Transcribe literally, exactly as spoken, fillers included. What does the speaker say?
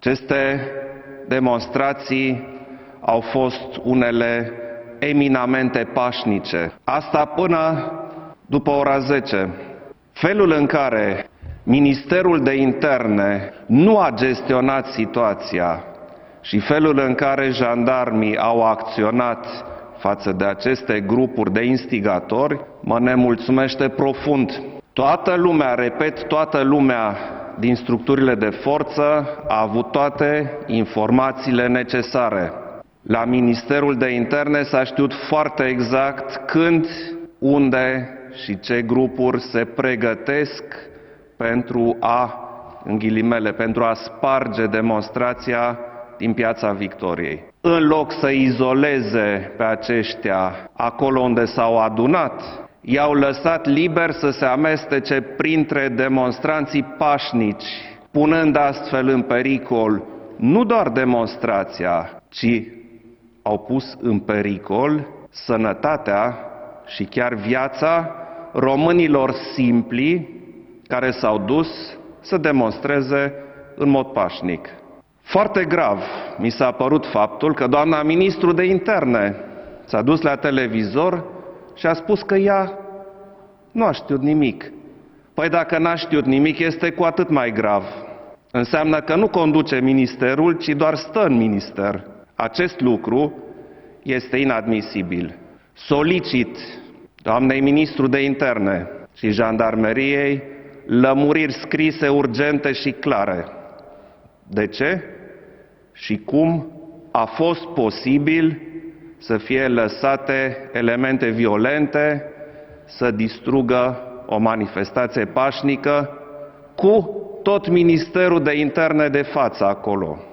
Aceste demonstrații au fost unele eminamente pașnice. Asta până după ora zece. Felul în care Ministerul de Interne nu a gestionat situația și felul în care jandarmii au acționat față de aceste grupuri de instigatori mă nemulțumește profund. Toată lumea, repet, toată lumea din structurile de forță a avut toate informațiile necesare. La Ministerul de Interne s-a știut foarte exact când, unde și ce grupuri se pregătesc pentru a, în ghilimele, pentru a sparge demonstrația din Piața Victoriei. În loc să izoleze pe aceștia acolo unde s-au adunat, i-au lăsat liber să se amestece printre demonstranții pașnici, punând astfel în pericol nu doar demonstrația, ci au pus în pericol sănătatea și chiar viața românilor simpli care s-au dus să demonstreze în mod pașnic. Foarte grav mi s-a părut faptul că doamna ministru de Interne s-a dus la televizor și a spus că ea nu a știut nimic. Păi dacă n-a știut nimic, este cu atât mai grav. Înseamnă că nu conduce ministerul, ci doar stă în minister. Acest lucru este inadmisibil. Solicit doamnei ministru de Interne și jandarmeriei lămuriri scrise, urgente și clare. De ce și cum a fost posibil să fie lăsate elemente violente să distrugă o manifestație pașnică cu tot Ministerul de Interne de față acolo.